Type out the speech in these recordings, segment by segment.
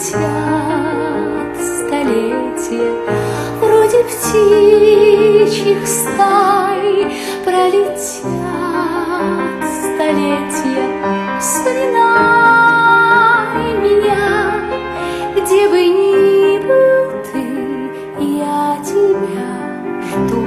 летят столетия, вроде птичьих стай, пролетят столетия. Вспоминай меня, где бы ни был ты, я тебя жду.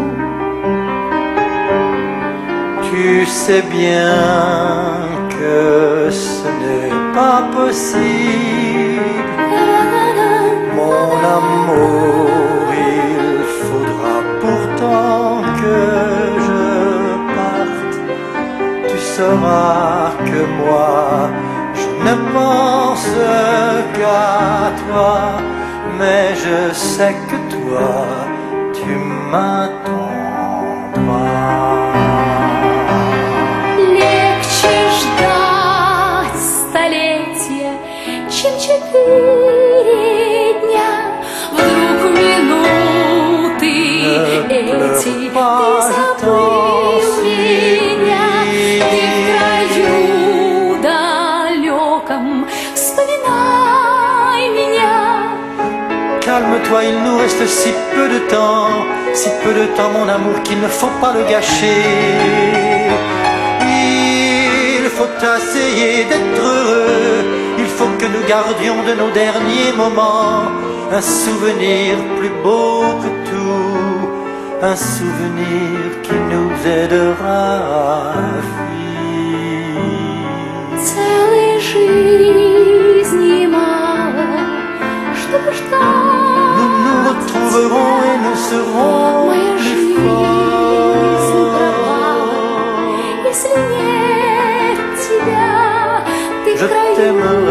Tu sais bien que ce n'est pas possible, mon amour, il faudra pourtant que je parte. Tu sauras que moi, je ne pense qu'à toi, mais je sais que toi, tu m'attendras. Легче ждать столетия, чем 4 дня. Вдруг минуты эти ты забыл меня, ты в краю далеком, вспоминай меня. Calme-toi, il nous reste si peu de temps, mon amour, qu'il ne faut pas le gâcher. Il faut essayer d'être heureux, il faut que nous gardions de nos derniers moments un souvenir plus beau que tout, un souvenir qui nous aidera à fuir. Целой жизни мало, чтобы ждать. Nous nous retrouverons et nous serons Моя plus жизнь права, forts. если нет тебя, ты в Je краю t'aimerai.